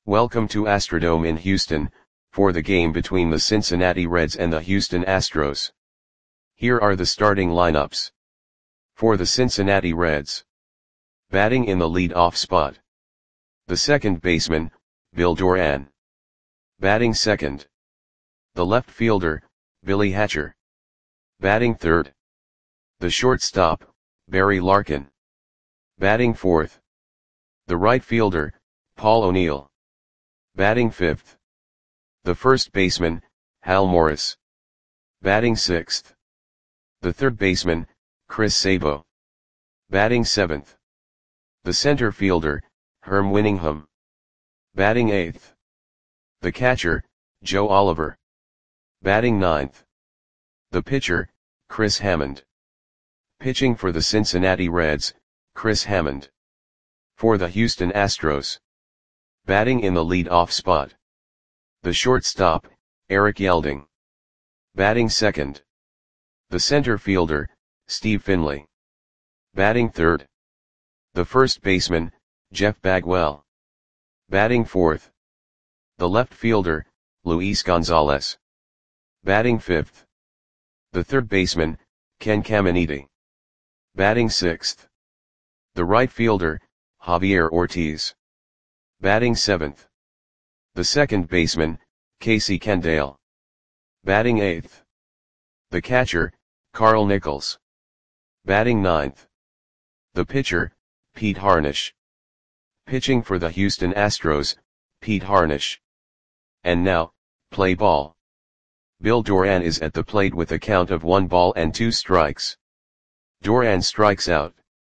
Welcome to Astrodome in Houston, for the game between the Cincinnati Reds and the Houston Astros. Here are the starting lineups. For the Cincinnati Reds. Batting in the lead-off spot. The second baseman, Bill Doran. Batting second. The left fielder, Billy Hatcher. Batting third. The shortstop, Barry Larkin. Batting fourth. The right fielder, Paul O'Neill. Batting fifth. The first baseman, Hal Morris. Batting sixth. The third baseman, Chris Sabo. Batting seventh. The center fielder, Herm Winningham. Batting eighth. The catcher, Joe Oliver. Batting ninth. The pitcher, Chris Hammond. Pitching for the Cincinnati Reds, Chris Hammond. For the Houston Astros. Batting in the lead-off spot. The shortstop, Eric Yelding. Batting second. The center fielder, Steve Finley. Batting third. The first baseman, Jeff Bagwell. Batting fourth. The left fielder, Luis Gonzalez. Batting fifth. The third baseman, Ken Caminiti. Batting sixth. The right fielder, Javier Ortiz. Batting seventh. The second baseman, Casey Kendall. Batting eighth. The catcher, Carl Nichols. Batting ninth. The pitcher, Pete Harnisch. Pitching for the Houston Astros, Pete Harnisch. And now, play ball. Bill Doran is at the plate with a count of 1 ball and 2 strikes. Doran strikes out.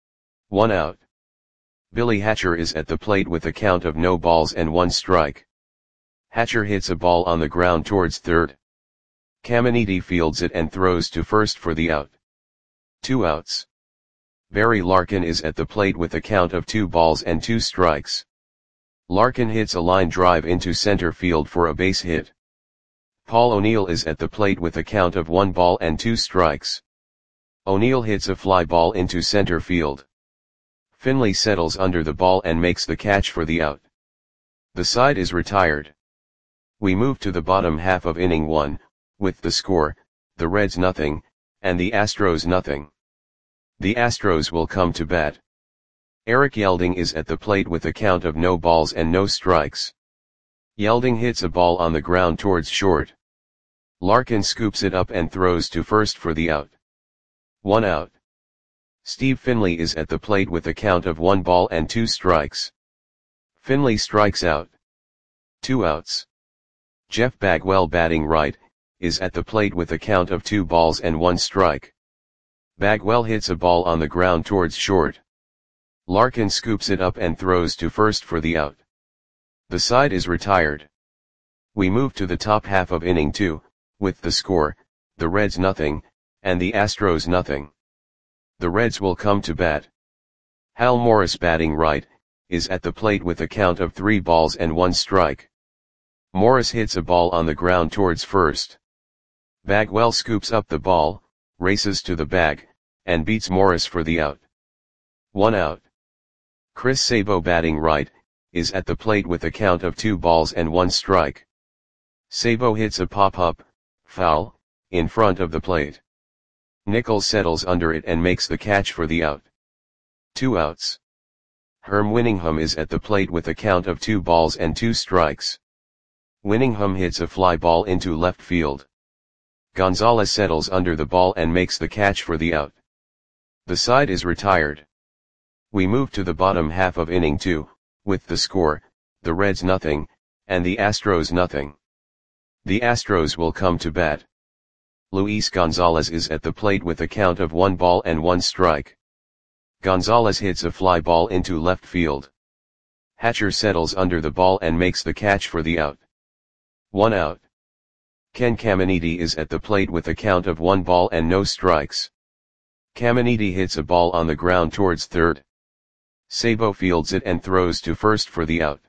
1 out. Billy Hatcher is at the plate with a count of no balls and 1 strike. Hatcher hits a ball on the ground towards third. Caminiti fields it and throws to first for the out. 2 outs. Barry Larkin is at the plate with a count of 2 balls and 2 strikes. Larkin hits a line drive into center field for a base hit. Paul O'Neill is at the plate with a count of 1 ball and 2 strikes. O'Neill hits a fly ball into center field. Finley settles under the ball and makes the catch for the out. The side is retired. We move to the bottom half of inning 1, with the score, the Reds nothing, and the Astros nothing. The Astros will come to bat. Eric Yelding is at the plate with a count of no balls and no strikes. Yelding hits a ball on the ground towards short. Larkin scoops it up and throws to first for the out. 1 out. Steve Finley is at the plate with a count of 1 ball and 2 strikes. Finley strikes out. 2 outs. Jeff Bagwell, batting right, is at the plate with a count of 2 balls and 1 strike. Bagwell hits a ball on the ground towards short. Larkin scoops it up and throws to first for the out. The side is retired. We move to the top half of inning 2, with the score, the Reds nothing, and the Astros nothing. The Reds will come to bat. Hal Morris, batting right, is at the plate with a count of 3 balls and 1 strike. Morris hits a ball on the ground towards first. Bagwell scoops up the ball, races to the bag, and beats Morris for the out. 1 out. Chris Sabo, batting right, is at the plate with a count of 2 balls and 1 strike. Sabo hits a pop-up, foul, in front of the plate. Nichols settles under it and makes the catch for the out. 2 outs. Herm Winningham is at the plate with a count of 2 balls and 2 strikes. Winningham hits a fly ball into left field. Gonzalez settles under the ball and makes the catch for the out. The side is retired. We move to the bottom half of inning 2, with the score, the Reds nothing, and the Astros nothing. The Astros will come to bat. Luis Gonzalez is at the plate with a count of 1 ball and 1 strike. Gonzalez hits a fly ball into left field. Hatcher settles under the ball and makes the catch for the out. 1 out. Ken Caminiti is at the plate with a count of 1 ball and no strikes. Caminiti hits a ball on the ground towards third. Sabo fields it and throws to first for the out.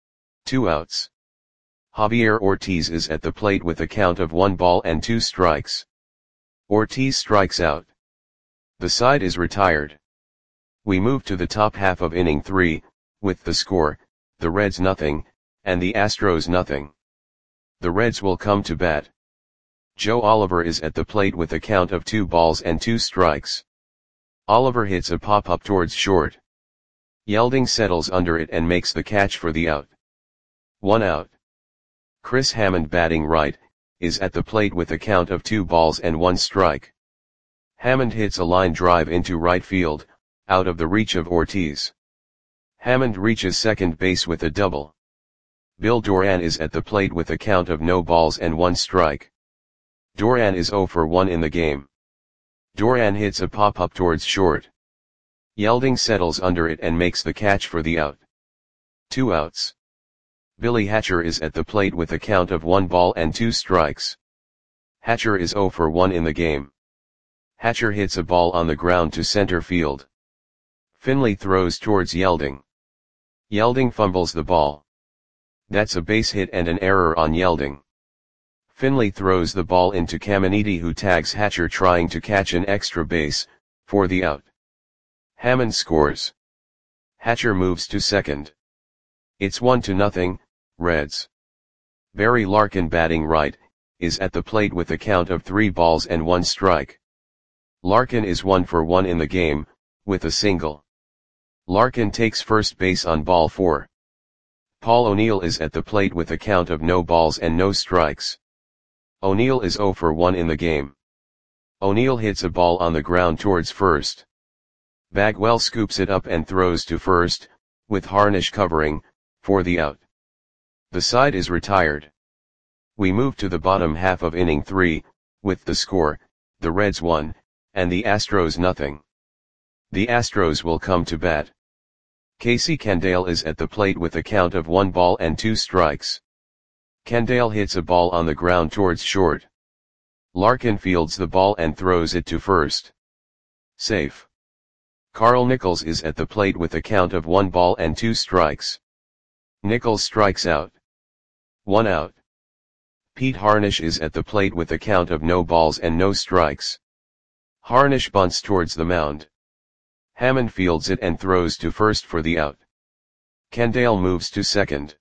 2 outs. Javier Ortiz is at the plate with a count of 1 ball and 2 strikes. Ortiz strikes out. The side is retired. We move to the top half of inning 3, with the score, the Reds nothing, and the Astros nothing. The Reds will come to bat. Joe Oliver is at the plate with a count of 2 balls and 2 strikes. Oliver hits a pop-up towards short. Yelding settles under it and makes the catch for the out. 1 out. Chris Hammond, batting right, is at the plate with a count of 2 balls and 1 strike. Hammond hits a line drive into right field, out of the reach of Ortiz. Hammond reaches second base with a double. Bill Doran is at the plate with a count of no balls and 1 strike. Doran is 0 for 1 in the game. Doran hits a pop-up towards short. Yelding settles under it and makes the catch for the out. 2 outs. Billy Hatcher is at the plate with a count of 1 ball and 2 strikes. Hatcher is 0 for 1 in the game. Hatcher hits a ball on the ground to center field. Finley throws towards Yelding. Yelding fumbles the ball. That's a base hit and an error on Yelding. Finley throws the ball into Caminiti, who tags Hatcher trying to catch an extra base, for the out. Hammond scores. Hatcher moves to second. It's 1-0, Reds. Barry Larkin, batting right, is at the plate with a count of 3 balls and 1 strike. Larkin is 1 for 1 in the game, with a single. Larkin takes first base on ball 4. Paul O'Neill is at the plate with a count of no balls and no strikes. O'Neill is 0 for 1 in the game. O'Neill hits a ball on the ground towards first. Bagwell scoops it up and throws to first, with Harnish covering, for the out. The side is retired. We move to the bottom half of inning 3, with the score, the Reds 1, and the Astros nothing. The Astros will come to bat. Casey Candale is at the plate with a count of 1 ball and 2 strikes. Candale hits a ball on the ground towards short. Larkin fields the ball and throws it to first. Safe. Carl Nichols is at the plate with a count of 1 ball and 2 strikes. Nichols strikes out. 1 out. Pete Harnish is at the plate with a count of no balls and no strikes. Harnish bunts towards the mound. Hammond fields it and throws to first for the out. Candale moves to second.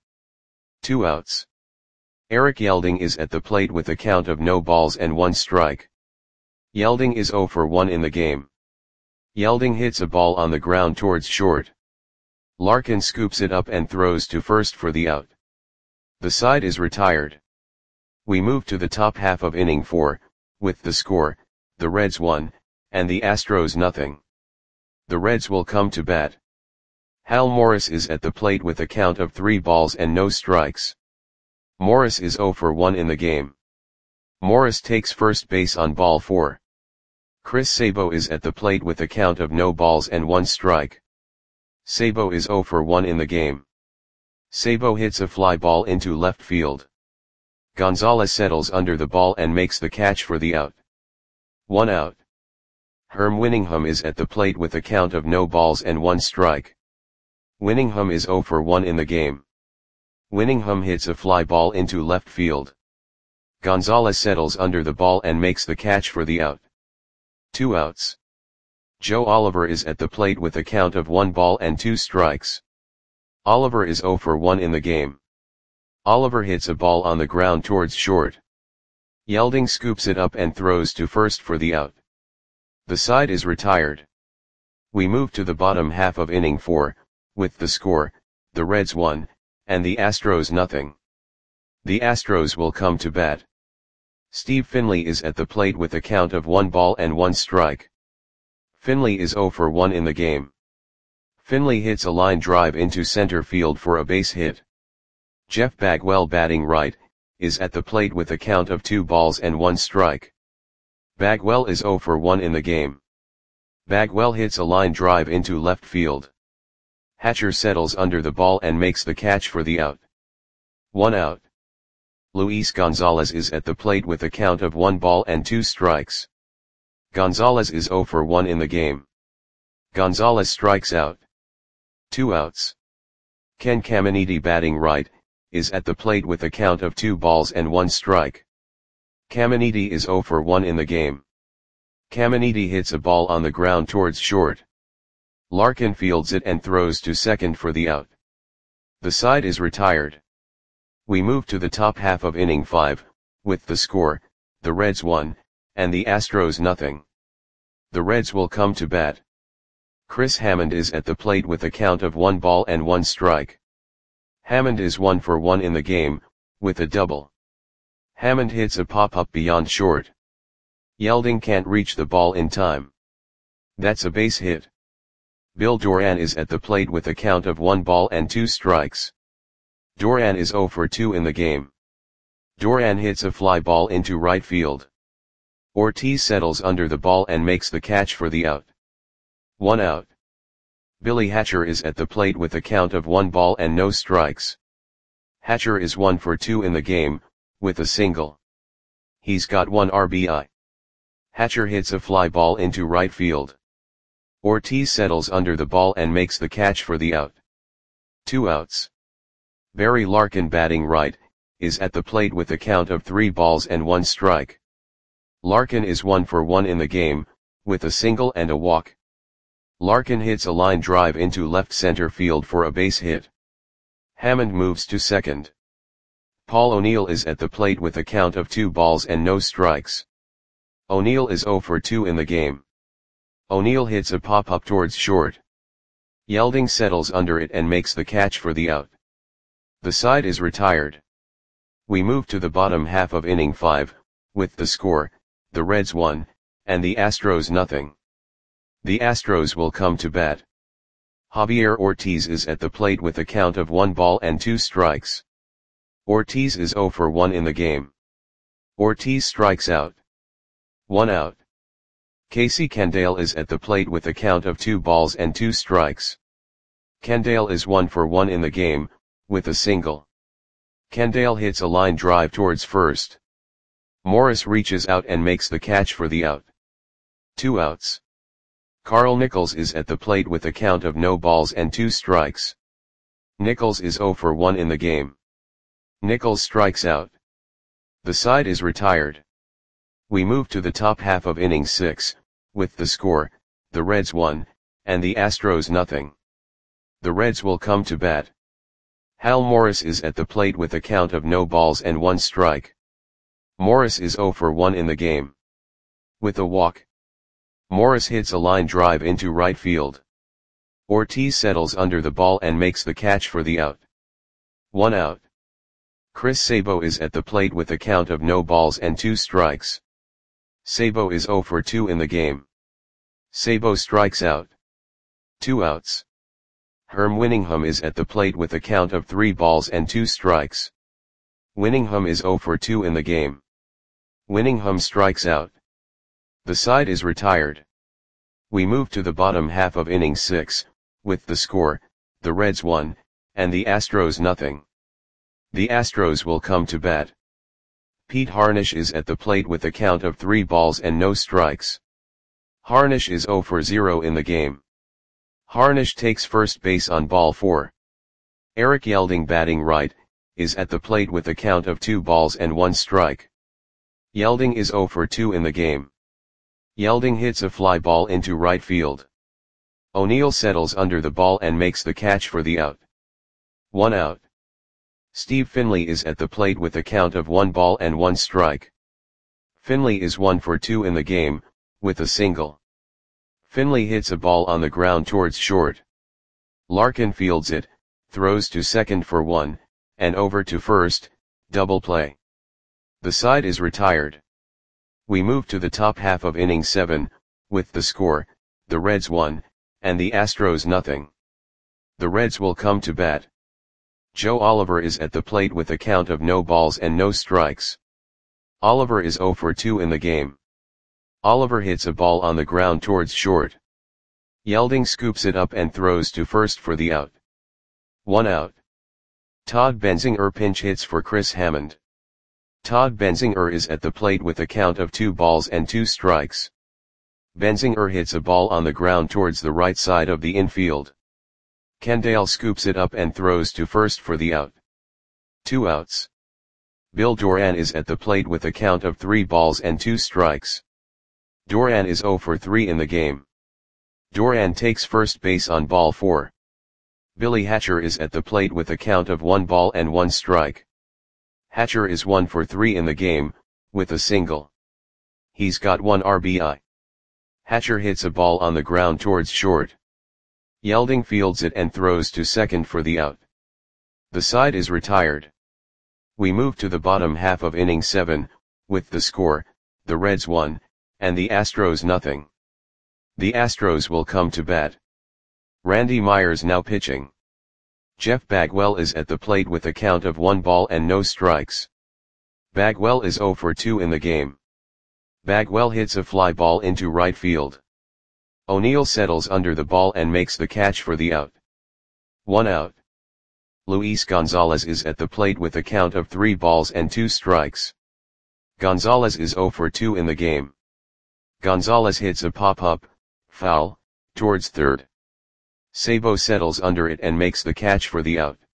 2 outs. Eric Yelding is at the plate with a count of no balls and 1 strike. Yelding is 0 for 1 in the game. Yelding hits a ball on the ground towards short. Larkin scoops it up and throws to first for the out. The side is retired. We move to the top half of inning 4, with the score, the Reds 1, and the Astros nothing. The Reds will come to bat. Hal Morris is at the plate with a count of 3 balls and no strikes. Morris is 0 for 1 in the game. Morris takes first base on ball 4. Chris Sabo is at the plate with a count of no balls and 1 strike. Sabo is 0 for 1 in the game. Sabo hits a fly ball into left field. Gonzalez settles under the ball and makes the catch for the out. 1 out. Herm Winningham is at the plate with a count of no balls and 1 strike. Winningham is 0 for 1 in the game. Winningham hits a fly ball into left field. Gonzalez settles under the ball and makes the catch for the out. 2 outs. Joe Oliver is at the plate with a count of 1 ball and 2 strikes. Oliver is 0 for 1 in the game. Oliver hits a ball on the ground towards short. Yelding scoops it up and throws to first for the out. The side is retired. We move to the bottom half of inning 4, with the score, the Reds 1, and the Astros nothing. The Astros will come to bat. Steve Finley is at the plate with a count of 1 ball and 1 strike. Finley is 0 for 1 in the game. Finley hits a line drive into center field for a base hit. Jeff Bagwell, batting right, is at the plate with a count of 2 balls and 1 strike. Bagwell is 0 for 1 in the game. Bagwell hits a line drive into left field. Hatcher settles under the ball and makes the catch for the out. 1 out. Luis Gonzalez is at the plate with a count of 1 ball and 2 strikes. Gonzalez is 0 for 1 in the game. Gonzalez strikes out. 2 outs. Ken Caminiti, batting right, is at the plate with a count of 2 balls and 1 strike. Caminiti is 0 for 1 in the game. Caminiti hits a ball on the ground towards short. Larkin fields it and throws to second for the out. The side is retired. We move to the top half of inning 5, with the score, the Reds 1, and the Astros nothing. The Reds will come to bat. Chris Hammond is at the plate with a count of 1 ball and 1 strike. Hammond is 1 for 1 in the game, with a double. Hammond hits a pop-up beyond short. Yelding can't reach the ball in time. That's a base hit. Bill Doran is at the plate with a count of 1 ball and 2 strikes. Doran is 0 for 2 in the game. Doran hits a fly ball into right field. Ortiz settles under the ball and makes the catch for the out. 1 out. Billy Hatcher is at the plate with a count of 1 ball and no strikes. Hatcher is 1 for 2 in the game, with a single. He's got 1 RBI. Hatcher hits a fly ball into right field. Ortiz settles under the ball and makes the catch for the out. 2 outs. Barry Larkin, batting right, is at the plate with a count of 3 balls and 1 strike. Larkin is 1 for 1 in the game, with a single and a walk. Larkin hits a line drive into left center field for a base hit. Hammond moves to second. Paul O'Neill is at the plate with a count of 2 balls and no strikes. O'Neill is 0 for 2 in the game. O'Neill hits a pop-up towards short. Yelding settles under it and makes the catch for the out. The side is retired. We move to the bottom half of inning 5, with the score, the Reds 1, and the Astros nothing. The Astros will come to bat. Javier Ortiz is at the plate with a count of 1 ball and 2 strikes. Ortiz is 0 for 1 in the game. Ortiz strikes out. 1 out. Casey Candale is at the plate with a count of 2 balls and 2 strikes. Candale is 1 for 1 in the game, with a single. Candale hits a line drive towards first. Morris reaches out and makes the catch for the out. 2 outs. Carl Nichols is at the plate with a count of no balls and 2 strikes. Nichols is 0 for 1 in the game. Nichols strikes out. The side is retired. We move to the top half of inning 6, with the score, the Reds 1, and the Astros nothing. The Reds will come to bat. Hal Morris is at the plate with a count of no balls and 1 strike. Morris is 0 for 1 in the game. With a walk. Morris hits a line drive into right field. Ortiz settles under the ball and makes the catch for the out. 1 out. Chris Sabo is at the plate with a count of no balls and 2 strikes. Sabo is 0 for 2 in the game. Sabo strikes out. 2 outs. Herm Winningham is at the plate with a count of 3 balls and 2 strikes. Winningham is 0 for 2 in the game. Winningham strikes out. The side is retired. We move to the bottom half of inning 6, with the score, the Reds 1, and the Astros nothing. The Astros will come to bat. Pete Harnisch is at the plate with a count of 3 balls and no strikes. Harnisch is 0 for 0 in the game. Harnisch takes first base on ball 4. Eric Yelding, batting right, is at the plate with a count of 2 balls and 1 strike. Yelding is 0 for 2 in the game. Yelding hits a fly ball into right field. O'Neill settles under the ball and makes the catch for the out. 1 out. Steve Finley is at the plate with a count of 1 ball and 1 strike. Finley is 1 for 2 in the game, with a single. Finley hits a ball on the ground towards short. Larkin fields it, throws to second for 1, and over to first, double play. The side is retired. We move to the top half of inning 7, with the score, the Reds 1, and the Astros nothing. The Reds will come to bat. Joe Oliver is at the plate with a count of no balls and no strikes. Oliver is 0 for 2 in the game. Oliver hits a ball on the ground towards short. Yelding scoops it up and throws to first for the out. 1 out. Todd Benzinger pinch hits for Chris Hammond. Todd Benzinger is at the plate with a count of 2 balls and 2 strikes. Benzinger hits a ball on the ground towards the right side of the infield. Candale scoops it up and throws to first for the out. 2 outs. Bill Doran is at the plate with a count of 3 balls and 2 strikes. Doran is 0 for 3 in the game. Doran takes first base on ball 4. Billy Hatcher is at the plate with a count of 1 ball and 1 strike. Hatcher is 1 for 3 in the game, with a single. He's got 1 RBI. Hatcher hits a ball on the ground towards short. Yelding fields it and throws to second for the out. The side is retired. We move to the bottom half of inning 7, with the score, the Reds 1, and the Astros nothing. The Astros will come to bat. Randy Myers now pitching. Jeff Bagwell is at the plate with a count of 1 ball and no strikes. Bagwell is 0 for 2 in the game. Bagwell hits a fly ball into right field. O'Neill settles under the ball and makes the catch for the out. 1 out. Luis Gonzalez is at the plate with a count of 3 balls and 2 strikes. Gonzalez is 0 for 2 in the game. Gonzalez hits a pop-up, foul, towards third. Sabo settles under it and makes the catch for the out.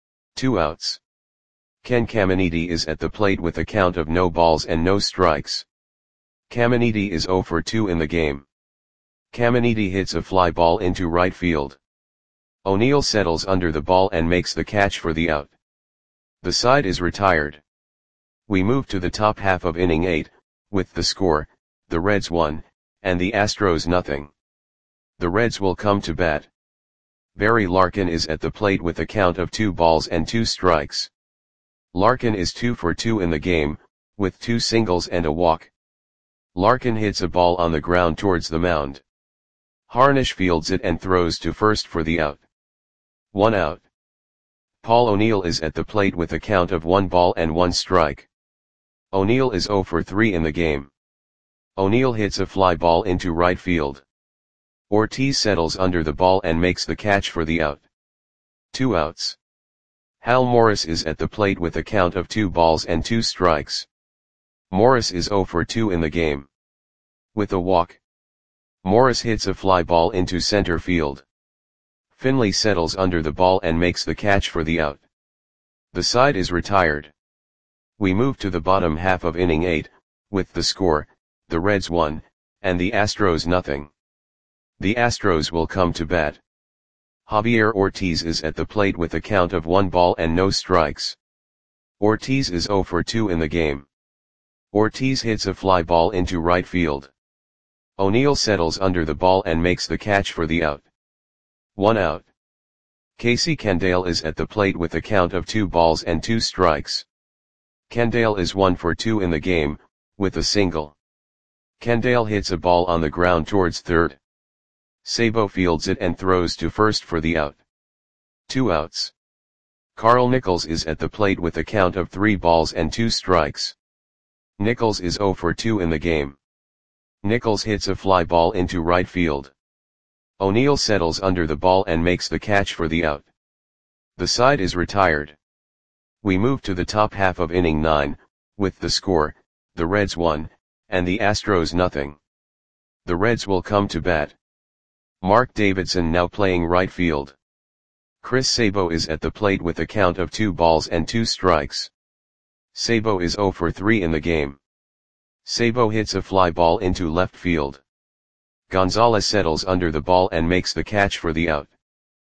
2 outs. Ken Caminiti is at the plate with a count of no balls and no strikes. Caminiti is 0 for 2 in the game. Caminiti hits a fly ball into right field. O'Neill settles under the ball and makes the catch for the out. The side is retired. We move to the top half of inning 8, with the score, the Reds 1, and the Astros nothing. The Reds will come to bat. Barry Larkin is at the plate with a count of 2 balls and 2 strikes. Larkin is 2 for 2 in the game, with 2 singles and a walk. Larkin hits a ball on the ground towards the mound. Harnish fields it and throws to first for the out. 1 out. Paul O'Neill is at the plate with a count of 1 ball and 1 strike. O'Neill is 0 for 3 in the game. O'Neill hits a fly ball into right field. Ortiz settles under the ball and makes the catch for the out. 2 outs. Hal Morris is at the plate with a count of 2 balls and 2 strikes. Morris is 0 for 2 in the game. With a walk. Morris hits a fly ball into center field. Finley settles under the ball and makes the catch for the out. The side is retired. We move to the bottom half of inning 8, with the score, the Reds 1, and the Astros nothing. The Astros will come to bat. Javier Ortiz is at the plate with a count of 1 ball and no strikes. Ortiz is 0 for 2 in the game. Ortiz hits a fly ball into right field. O'Neill settles under the ball and makes the catch for the out. 1 out. Casey Candale is at the plate with a count of 2 balls and 2 strikes. Candale is 1 for 2 in the game, with a single. Candale hits a ball on the ground towards third. Sabo fields it and throws to first for the out. 2 outs. Carl Nichols is at the plate with a count of 3 balls and 2 strikes. Nichols is 0 for 2 in the game. Nichols hits a fly ball into right field. O'Neill settles under the ball and makes the catch for the out. The side is retired. We move to the top half of inning 9, with the score, the Reds 1, and the Astros nothing. The Reds will come to bat. Mark Davidson now playing right field. Chris Sabo is at the plate with a count of 2 balls and 2 strikes. Sabo is 0 for 3 in the game. Sabo hits a fly ball into left field. Gonzalez settles under the ball and makes the catch for the out.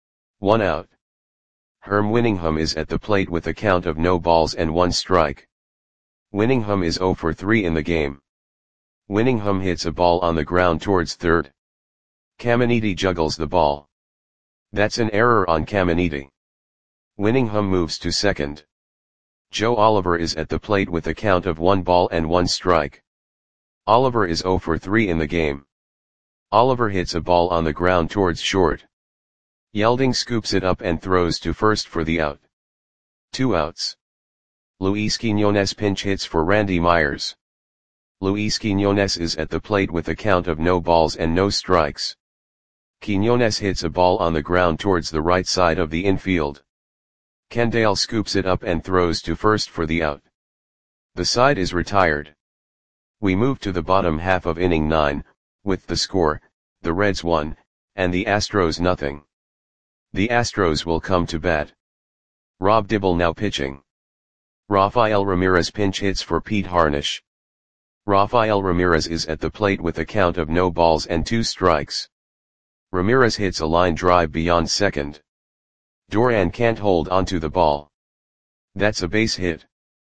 1 out. Herm Winningham is at the plate with a count of no balls and 1 strike. Winningham is 0 for 3 in the game. Winningham hits a ball on the ground towards third. Caminiti juggles the ball. That's an error on Caminiti. Winningham moves to second. Joe Oliver is at the plate with a count of 1 ball and 1 strike. Oliver is 0 for 3 in the game. Oliver hits a ball on the ground towards short. Yelding scoops it up and throws to first for the out. 2 outs. Luis Quiñones pinch hits for Randy Myers. Luis Quiñones is at the plate with a count of no balls and no strikes. Quiñones hits a ball on the ground towards the right side of the infield. Candale scoops it up and throws to first for the out. The side is retired. We move to the bottom half of inning 9, with the score, the Reds 1, and the Astros nothing. The Astros will come to bat. Rob Dibble now pitching. Rafael Ramirez pinch hits for Pete Harnish. Rafael Ramirez is at the plate with a count of no balls and 2 strikes. Ramirez hits a line drive beyond second. Duran can't hold onto the ball. That's a base hit.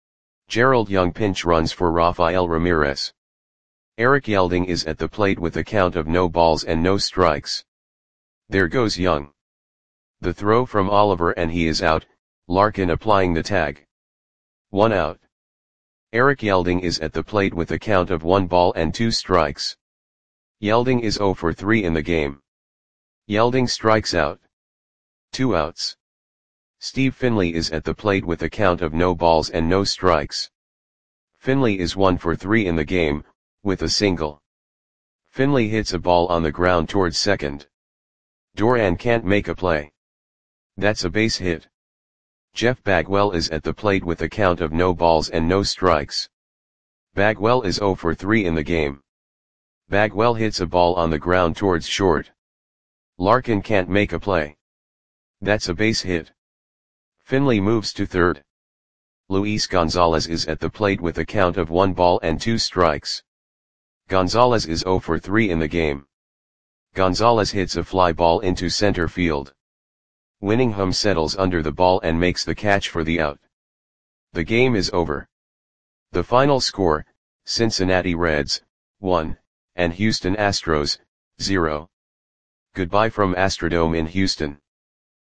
Gerald Young pinch runs for Rafael Ramirez. Eric Yelding is at the plate with a count of no balls and no strikes. There goes Young. The throw from Oliver and he is out, Larkin applying the tag. 1 out. Eric Yelding is at the plate with a count of 1 ball and 2 strikes. Yelding is 0 for 3 in the game. Yelding strikes out. 2 outs. Steve Finley is at the plate with a count of no balls and no strikes. Finley is 1 for 3 in the game, with a single. Finley hits a ball on the ground towards second. Duran can't make a play. That's a base hit. Jeff Bagwell is at the plate with a count of no balls and no strikes. Bagwell is 0 for 3 in the game. Bagwell hits a ball on the ground towards short. Larkin can't make a play. That's a base hit. Finley moves to third. Luis Gonzalez is at the plate with a count of 1 ball and 2 strikes. Gonzalez is 0 for 3 in the game. Gonzalez hits a fly ball into center field. Winningham settles under the ball and makes the catch for the out. The game is over. The final score, Cincinnati Reds, 1, and Houston Astros, 0. Goodbye from Astrodome in Houston.